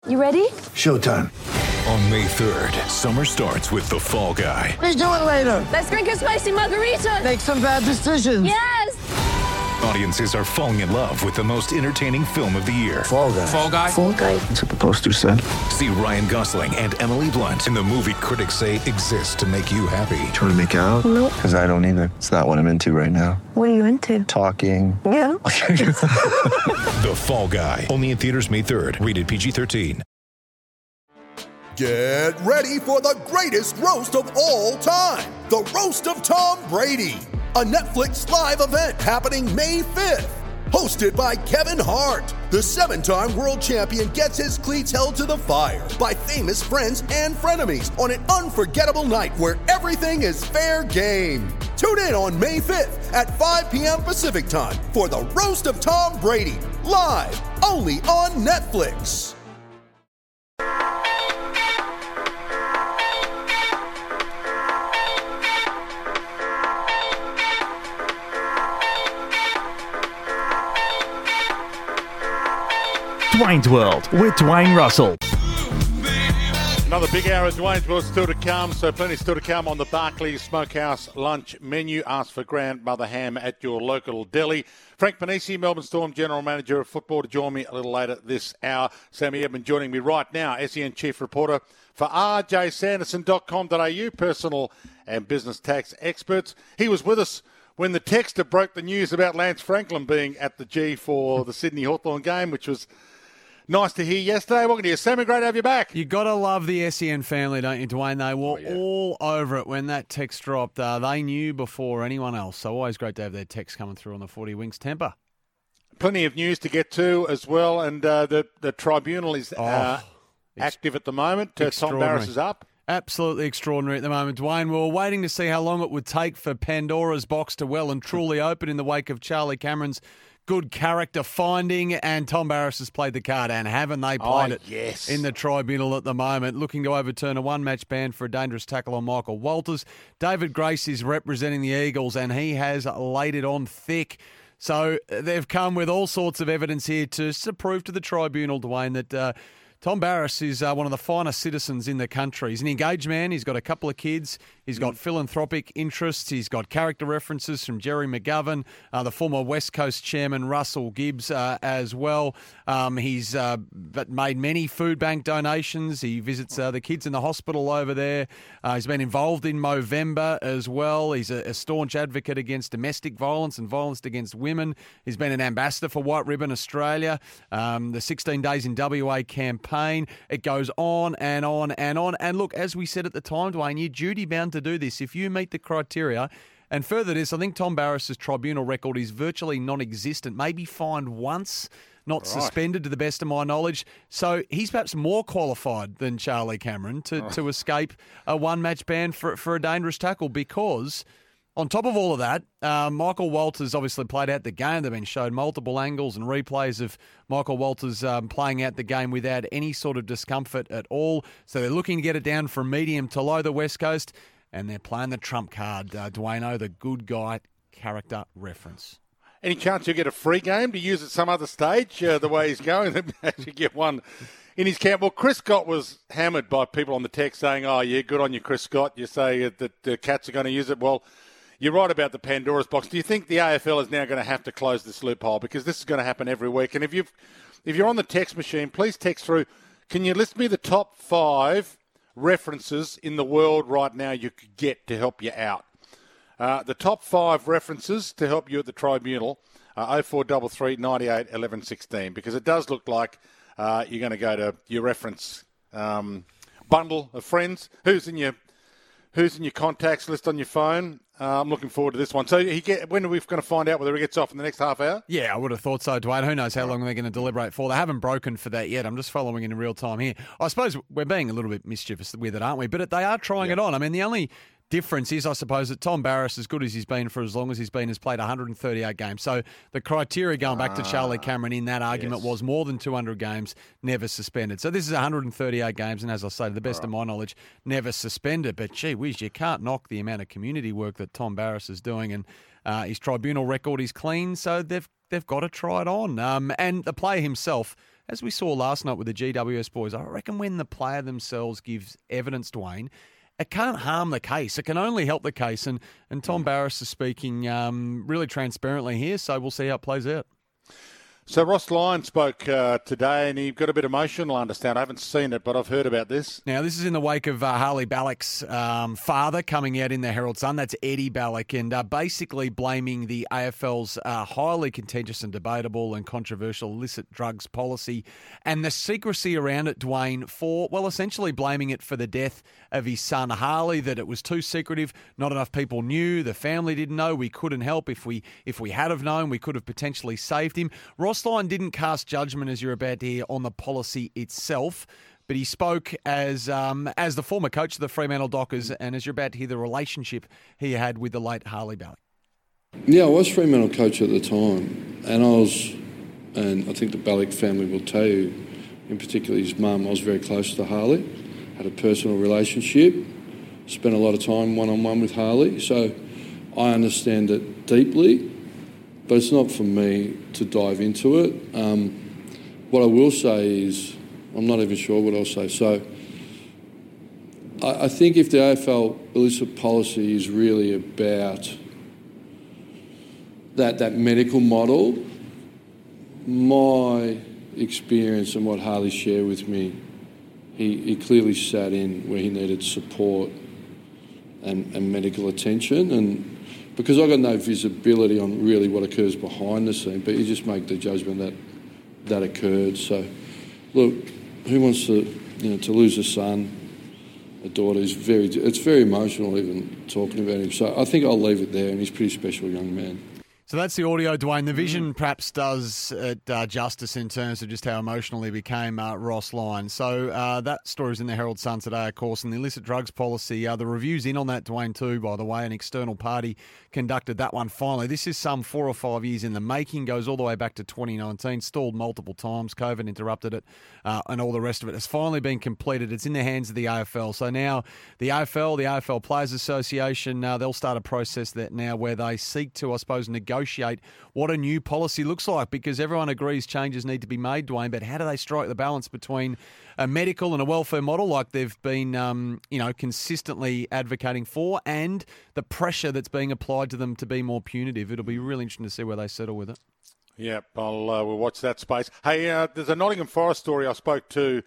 You ready? Showtime. On May 3rd, summer starts with The Fall Guy. Let's do it later. Let's drink a spicy margarita. Make some bad decisions. Yes. Audiences are falling in love with the most entertaining film of the year. Fall Guy. Fall Guy? Fall Guy. That's what the poster said. See Ryan Gosling and Emily Blunt in the movie critics say exists to make you happy. Trying to make it out? Nope. Because I don't either. It's not what I'm into right now. What are you into? Talking. Yeah. The Fall Guy. Only in theaters May 3rd. Rated PG-13. Get ready for the greatest roast of all time. The Roast of Tom Brady. A Netflix live event happening May 5th. Hosted by Kevin Hart. The 7-time world champion gets his cleats held to the fire by famous friends and frenemies on an unforgettable night where everything is fair game. Tune in on May 5th at 5 p.m. Pacific time for the Roast of Tom Brady. Live only on Netflix. Dwayne's World with Dwayne Russell. Another big hour of Dwayne's World still to come, so plenty still to come on the Barclays Smokehouse lunch menu. Ask for grandmother ham at your local deli. Frank Panisi, Melbourne Storm General Manager of Football, to join me a little later this hour. Sammy Edmund joining me right now, SEN Chief Reporter for rjsanderson.com.au, personal and business tax experts. He was with us when the Texter broke the news about Lance Franklin being at the G for the Sydney Hawthorn game, which was nice to hear yesterday. Welcome to you, Sammy. Great to have you back. You got to love the SEN family, don't you, Dwayne? They were all over it when that text dropped. They knew before anyone else, so always great to have their text coming through on the 40 Wings temper. Plenty of news to get to as well, and the tribunal is active at the moment. Tom Barrass is up. Absolutely extraordinary at the moment, Dwayne. We were waiting to see how long it would take for Pandora's box to well and truly open in the wake of Charlie Cameron's good character finding, and Tom Barrass has played the card, and haven't they played it in the tribunal at the moment, looking to overturn a one-match ban for a dangerous tackle on Michael Walters. David Grace is representing the Eagles, and he has laid it on thick. So they've come with all sorts of evidence here to prove to the tribunal, Dwayne, that Tom Barrass is one of the finest citizens in the country. He's an engaged man. He's got a couple of kids. He's got philanthropic interests. He's got character references from Jerry McGovern, the former West Coast chairman Russell Gibbs as well. He's made many food bank donations. He visits the kids in the hospital over there. He's been involved in Movember as well. He's a staunch advocate against domestic violence and violence against women. He's been an ambassador for White Ribbon Australia, the 16 Days in WA campaign. It goes on and on and on. And look, as we said at the time, Dwayne, you're duty-bound to do this if you meet the criteria. And further to this, I think Tom Barrass's tribunal record is virtually non-existent, maybe fined once, not suspended to the best of my knowledge. So he's perhaps more qualified than Charlie Cameron to escape a one-match ban for a dangerous tackle, because on top of all of that, Michael Walters obviously played out the game. They've been showed multiple angles and replays of Michael Walters playing out the game without any sort of discomfort at all. So they're looking to get it down from medium to low, the West Coast, and they're playing the trump card, Dwayne, the good guy character reference. Any chance you get a free game to use at some other stage, the way he's going? Actually get one in his camp. Well, Chris Scott was hammered by people on the text saying, oh, yeah, good on you, Chris Scott. You say that the Cats are going to use it. Well, you're right about the Pandora's box. Do you think the AFL is now going to have to close this loophole? Because this is going to happen every week. And if you're on the text machine, please text through. Can you list me the top 5 references in the world right now you could get to help you out? The top 5 references to help you at the tribunal, 0433 98 11 16, because it does look like you're going to go to your reference bundle of friends. Who's in your contacts list on your phone? I'm looking forward to this one. So when are we going to find out whether he gets off in the next half hour? Yeah, I would have thought so, Dwayne. Who knows how long they're going to deliberate for. They haven't broken for that yet. I'm just following in real time here. I suppose we're being a little bit mischievous with it, aren't we? But they are trying it on. I mean, the only difference is, I suppose, that Tom Barrass, as good as he's been for as long as he's been, has played 138 games. So the criteria going back to Charlie Cameron in that argument was more than 200 games, never suspended. So this is 138 games, and as I say, to the best of my knowledge, never suspended. But gee whiz, you can't knock the amount of community work that Tom Barrass is doing, and his tribunal record is clean, so they've got to try it on. And the player himself as we saw last night with the GWS boys, I reckon when the player themselves gives evidence, Dwayne, it can't harm the case. It can only help the case. And Tom Barris is speaking really transparently here, so we'll see how it plays out. So Ross Lyon spoke today, and he got a bit emotional, I understand. I haven't seen it, but I've heard about this. Now, this is in the wake of Harley Ballock's father coming out in the Herald Sun. That's Eddie Ballock, and basically blaming the AFL's highly contentious and debatable and controversial illicit drugs policy and the secrecy around it, Dwayne, for, well, essentially blaming it for the death of his son Harley, that it was too secretive, not enough people knew, the family didn't know, we couldn't help. If we had have known, we could have potentially saved him. Ross Lyon didn't cast judgment, as you're about to hear, on the policy itself, but he spoke as the former coach of the Fremantle Dockers, and as you're about to hear, the relationship he had with the late Harley Ballock. Yeah, I was Fremantle coach at the time, and I think the Ballock family will tell you, in particular his mum, I was very close to Harley, had a personal relationship, spent a lot of time one-on-one with Harley, so I understand it deeply. But it's not for me to dive into it. What I will say is, I'm not even sure what I'll say. So I think if the AFL illicit policy is really about that medical model, my experience and what Harley shared with me, he clearly sat in where he needed support and medical attention, and because I got no visibility on really what occurs behind the scene, but you just make the judgment that occurred. So, look, who wants to lose a son, a daughter? It's very emotional even talking about him. So I think I'll leave it there, and he's a pretty special young man. So that's the audio, Dwayne. The vision perhaps does it justice in terms of just how emotional he became, Ross Lyon. So that story is in the Herald Sun today, of course, and the illicit drugs policy. The review's in on that, Dwayne, too, by the way. An external party conducted that one finally. This is some 4 or 5 years in the making, goes all the way back to 2019, stalled multiple times, COVID interrupted it, and all the rest of it. Has finally been completed. It's in the hands of the AFL. So now the AFL Players Association, they'll start a process that now where they seek to, I suppose, negotiate what a new policy looks like, because everyone agrees changes need to be made, Dwayne, but how do they strike the balance between a medical and a welfare model like they've been consistently advocating for, and the pressure that's being applied to them to be more punitive? It'll be really interesting to see where they settle with it. Yeah, we'll watch that space. Hey, there's a Nottingham Forest story we spoke to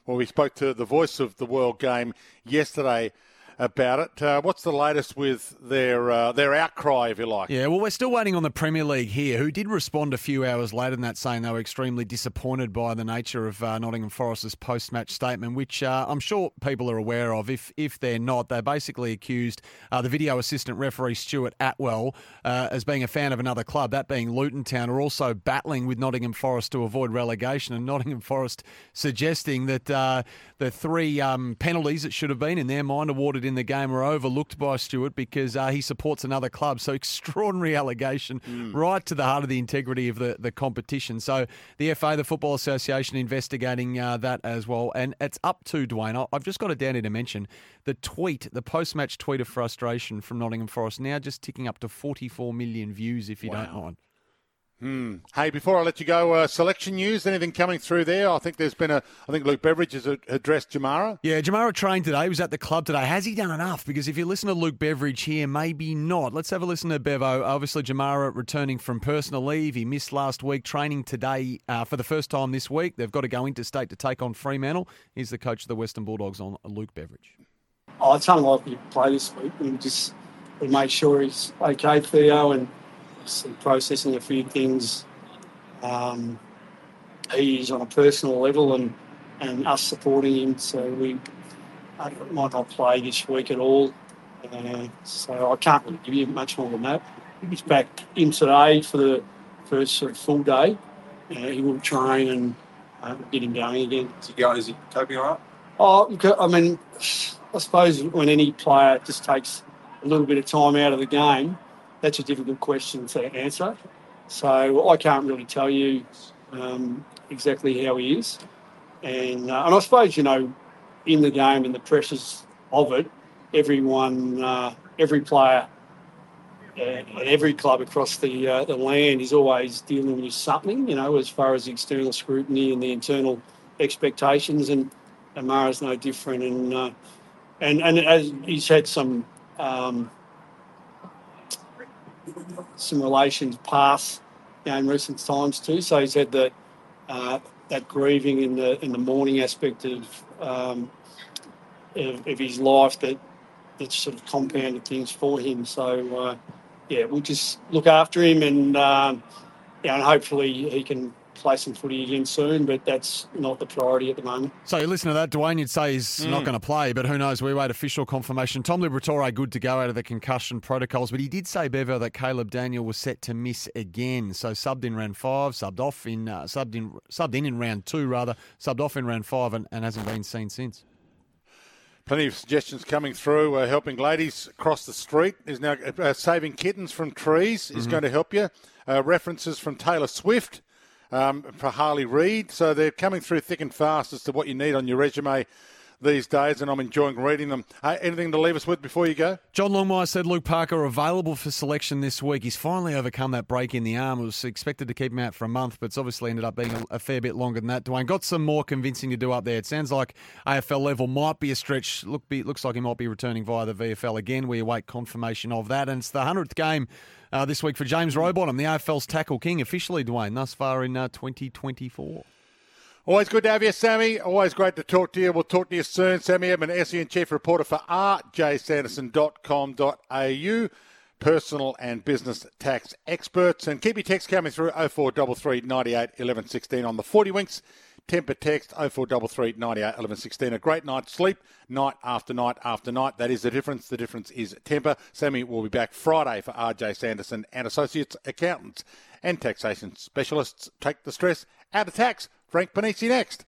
the voice of the World game yesterday about it. What's the latest with their outcry, if you like? Yeah, well, we're still waiting on the Premier League here, who did respond a few hours later than that, saying they were extremely disappointed by the nature of Nottingham Forest's post-match statement, which I'm sure people are aware of. If they're not, they basically accused the video assistant referee Stuart Atwell as being a fan of another club, that being Luton Town, are also battling with Nottingham Forest to avoid relegation, and Nottingham Forest suggesting that the 3 penalties that should have been, in their mind, awarded in the game are overlooked by Stuart because he supports another club. So extraordinary allegation, right to the heart of the integrity of the competition. So the FA, the Football Association, investigating that as well. And it's up to, Dwayne, I've just got it down here to mention, the post-match tweet of frustration from Nottingham Forest, now just ticking up to 44 million views, if you don't mind. Hey, before I let you go, selection news, anything coming through there? I think there's been I think Luke Beveridge has addressed Jamara. Yeah, Jamara trained today. He was at the club today. Has he done enough? Because if you listen to Luke Beveridge here, maybe not. Let's have a listen to Bevo. Obviously, Jamara returning from personal leave. He missed last week, training today for the first time this week. They've got to go interstate to take on Fremantle. He's the coach of the Western Bulldogs, on Luke Beveridge. It's unlikely to play this week. We make sure he's okay, Theo, and processing a few things. He's on a personal level and us supporting him, so we might not play this week at all. So I can't really give you much more than that. He's back in today for the first sort of full day. He will train and get him going again. Is he coping all right? I mean, I suppose when any player just takes a little bit of time out of the game, that's a difficult question to answer. So I can't really tell you exactly how he is. And I suppose, in the game and the pressures of it, every player at every club across the land is always dealing with something, as far as the external scrutiny and the internal expectations, and Mara's no different. And as he's had some relations pass in recent times too. So he's had that grieving in the mourning aspect of his life that sort of compounded things for him. So we'll just look after him and hopefully he can play some footy again soon, but that's not the priority at the moment. So you listen to that, Dwayne, you'd say he's not going to play, but who knows? We wait official confirmation. Tom Liberatore good to go out of the concussion protocols, but he did say, Bevo, that Caleb Daniel was set to miss again. So subbed in round 5, subbed in round 2 rather, subbed off in round 5 and hasn't been seen since. Plenty of suggestions coming through. Helping ladies cross the street is now saving kittens from trees is going to help you. References from Taylor Swift. For Harley Reid. So they're coming through thick and fast as to what you need on your resume these days, and I'm enjoying reading them. Anything to leave us with before you go? John Longmire said Luke Parker available for selection this week. He's finally overcome that break in the arm. It was expected to keep him out for a month, but it's obviously ended up being a fair bit longer than that. Dwayne, got some more convincing to do up there. It sounds like AFL level might be a stretch. Looks like he might be returning via the VFL again. We await confirmation of that. And it's the 100th game this week for James Rowbottom, the AFL's tackle king officially, Dwayne, thus far in 2024. Always good to have you, Sammy. Always great to talk to you. We'll talk to you soon. Sammy Edmund, SEN Chief Reporter for rjsanderson.com.au. Personal and business tax experts. And keep your texts coming through 0433 98 11 16 on the 40 Winks. Temper text 0433 98 11 16. A great night's sleep, night after night after night. That is the difference. The difference is temper. Sammy will be back Friday for RJ Sanderson and Associates Accountants and Taxation Specialists. Take the stress out of tax. Frank Panisi next.